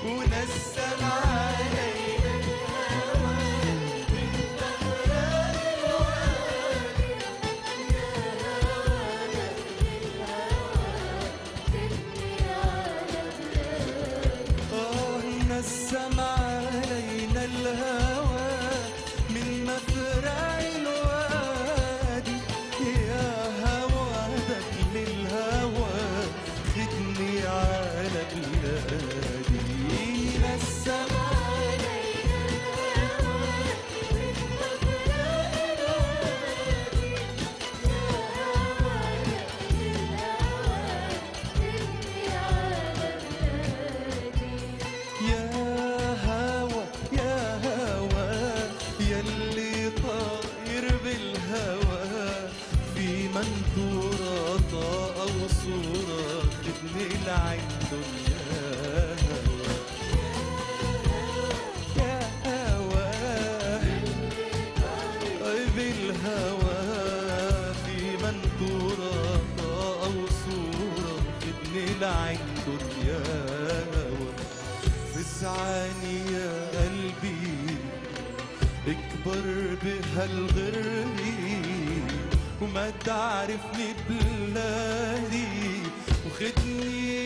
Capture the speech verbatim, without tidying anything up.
ونسم علينا الهوى من مفرق الوادي. يا هوانا للهوى خدني على بلادي. آه نسم علينا الهوى من مفرق الوادي. يا هواك للهوى خدني على بلادي. نسم علينا الهوى من مفرق الوادي. يا هواك للهوى خدني على بلادي. يا هوى يا هوى يلي طاير بالهوى في منثورة طاقة وصورة خدني لعين دنيا. يا هوى بالهوى في منثورة طاقة وصورة خدني لعين دنيا. فزعاني يا قلبي اكبر بهالغربي وما تعرفني بلادي وخدني